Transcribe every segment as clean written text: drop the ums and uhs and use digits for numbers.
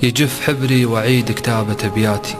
يجف حبري وأعيد كتابة أبياتي،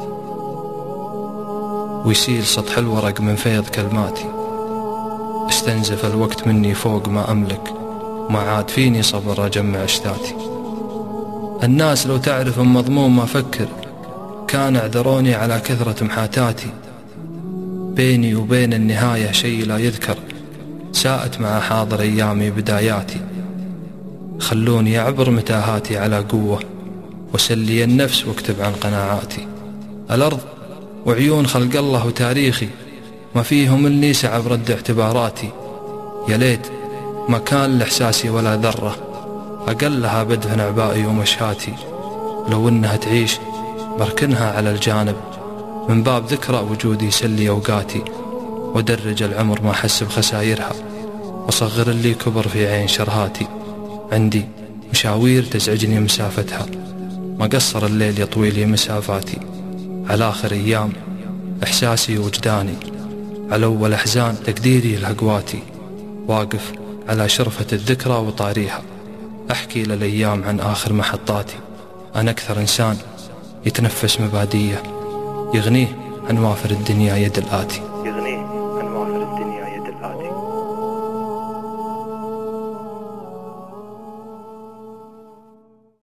ويسيل سطح الورق من فيض كلماتي. استنزف الوقت مني فوق ما أملك، ما عاد فيني صبر أجمع أشتاتي. الناس لو تعرف المضمون ما أفكر، كان اعذروني على كثرة محاتاتي. بيني وبين النهاية شيء لا يذكر، ساءت مع حاضر أيامي بداياتي. خلوني أعبر متاهاتي على قوة، وسلي النفس واكتب عن قناعاتي. الأرض وعيون خلق الله وتاريخي، ما فيهم اللي سعى برد اعتباراتي. يا ليت ما كان لإحساسي ولا ذرة، أقلها بدفن أعبائي ومشهاتي. لو إنها تعيش بركنها على الجانب، من باب ذكرى وجودي يسلي أوقاتي. ودرج العمر ما أحس بخسايرها، وصغر اللي كبر في عين شرهاتي. عندي مشاوير تزعجني مسافتها، ما قصر الليل يطوي لي مسافاتي. على آخر أيام إحساسي وجداني، على أول أحزان تقديري لهقواتي. واقف على شرفة الذكرى وطاريها، أحكي للأيام عن آخر محطاتي. أنا أكثر إنسان يتنفس مبادئه، يغنيه عن وافر الدنيا يد الآتي.